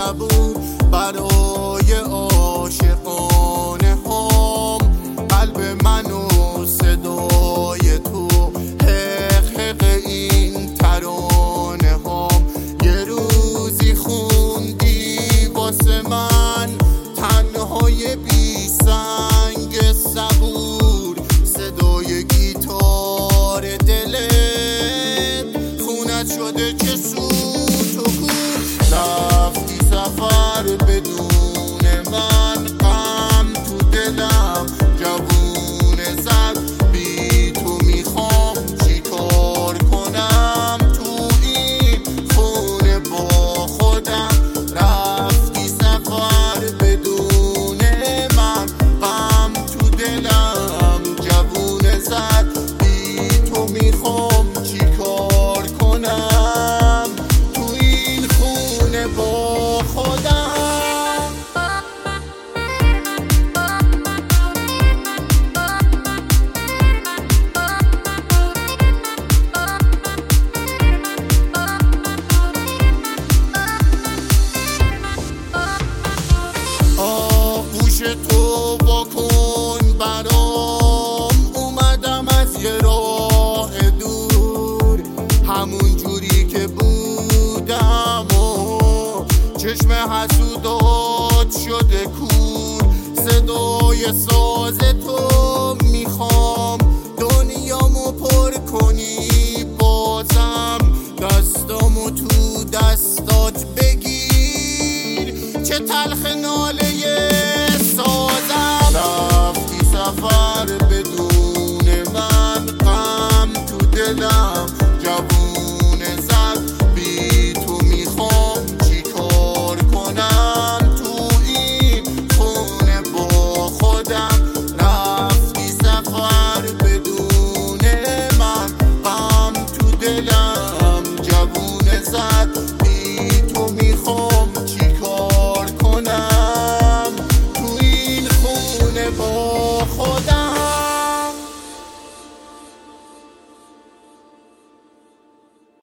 صبور برای عاشقانه هم. قلب من و صدای تو، حق حق این ترانه هم. یه روزی خوندی واسه من تنهای بی سنگ صبور، صدای گیتار دلت خونت شده چه سوت و کور. رفتی سفر بدون من، غم تو دلم جوون زد. بی تو میخوام چیکار کنم تو این خونه با خودم. رفتی سفر بدون من، غم تو دلم جوون زد. بی تو میخوام چیکار کنم تو این خونه با خودم. آغوش تو واکن برام، اومدم از یه راه دور، همون جوری که بودم و چشم حسودات شده کور. صدای ساز تو میخوام دنیامو پر کنی بازم. دستامو تو دستات بگیر، چه تلخ